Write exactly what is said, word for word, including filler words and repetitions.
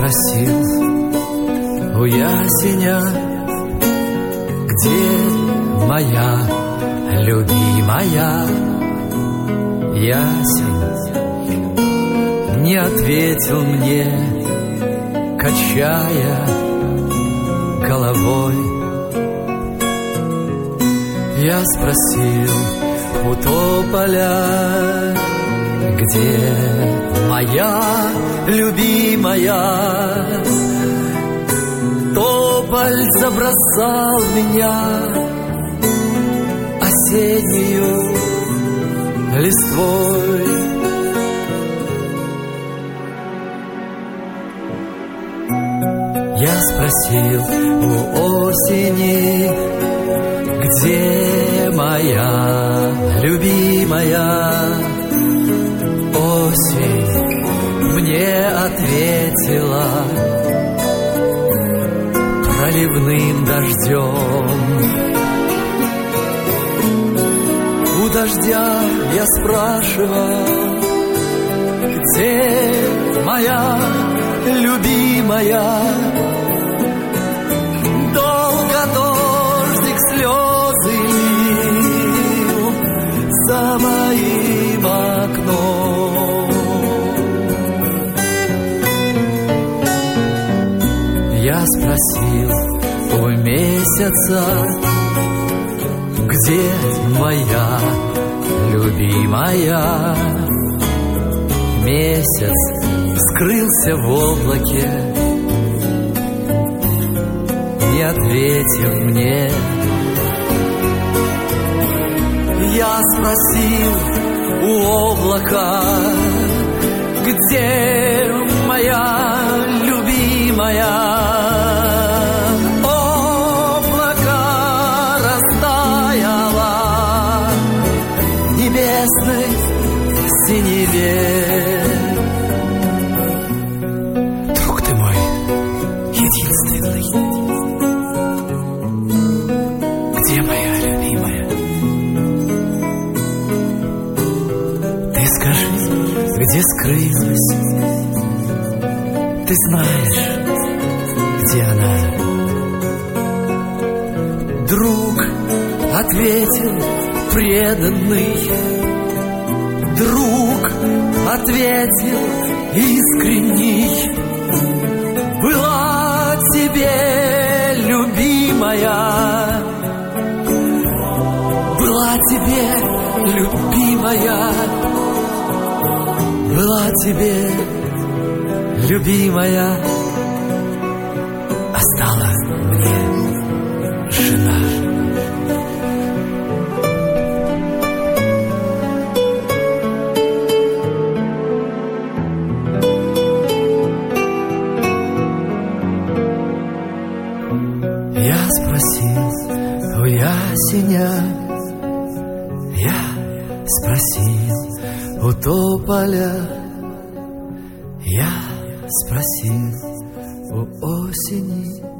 спросил у ясеня, где моя любимая. Ясень не ответил мне, качая головой. Я спросил у тополя, где моя любимая. Тополь забросал меня осеннею листвой. Я спросил у осени, где моя любимая. Осень мне ответила проливным дождем. У дождя я спрашивал, где моя любимая. Долго дождик слезы лил за моим окном. Я спросил у месяца, где моя любимая. Месяц скрылся в облаке, не ответил мне. Я спросил у облака, где моя любимая. Облако растаяло в небесной синеве. Друг ты мой единственный, где моя любимая? Ты скажи, где скрылась? Ты знаешь, где она? Друг ответил преданный, друг ответил искренний. Была тебе любимая, была тебе любимая, была тебе любимая, а стала мне жена. Я спросил у ясеня, я спросил у тополя, я спросил у осени.